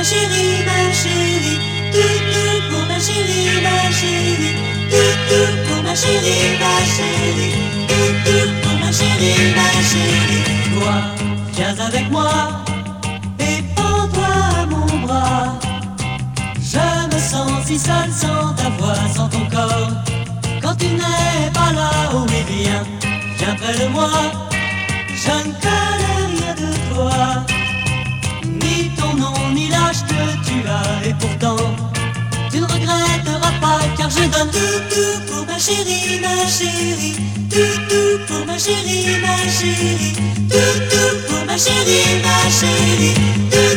chérie, ma chérie. Toutou pour ma chérie, ma chérie. Toutou pour ma chérie, ma chérie. Toutou pour ma chérie, ma chérie. Toi, viens avec moi et prends-toi à mon bras. Je me sens si seul sans ta voix, sans ton corps. Quand tu n'es pas là, oh mais viens près de moi. Je ne connais rien de toi, ni ton nom, ni l'âge que tu as. Et pourtant, tu ne regretteras pas, car je donne tout pour ma chérie, ma chérie. Tout pour ma chérie, ma chérie. Tout pour ma chérie, ma chérie.